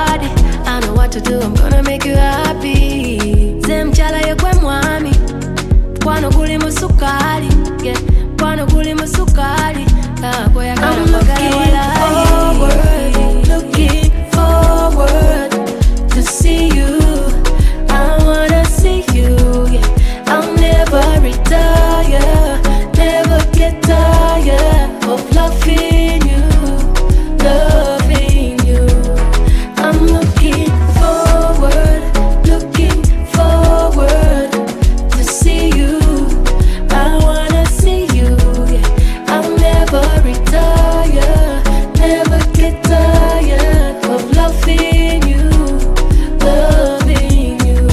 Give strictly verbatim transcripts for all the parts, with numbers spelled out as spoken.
body. I know what to do, I'm gonna make you happy. Zemchala yekwe mwami, kwano kuli musukali, yeah. Kwano kuli musukali, I'm looking forward, looking forward to see you. I wanna see you, yeah. I'll never retire, never get tired of loving you, loving you. I'm looking forward, looking forward to see you. I wanna see you, yeah. I'll never retire, never get tired of loving you, loving you.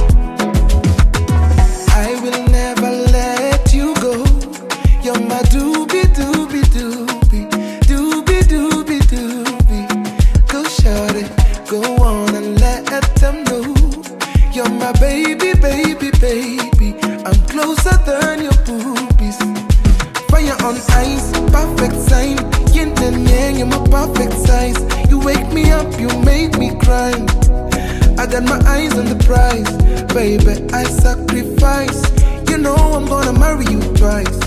I will never let you go. You're my doobie doobie doobie, doobie doobie doobie. Go shout it, go on and let them know. You're my baby, baby, baby. I'm closer than your boobies. Fire on ice, perfect sign. Yin and yang, you're my perfect size. You wake me up, you make me cry. I got my eyes on the prize, baby, I sacrifice. You know I'm gonna marry you twice.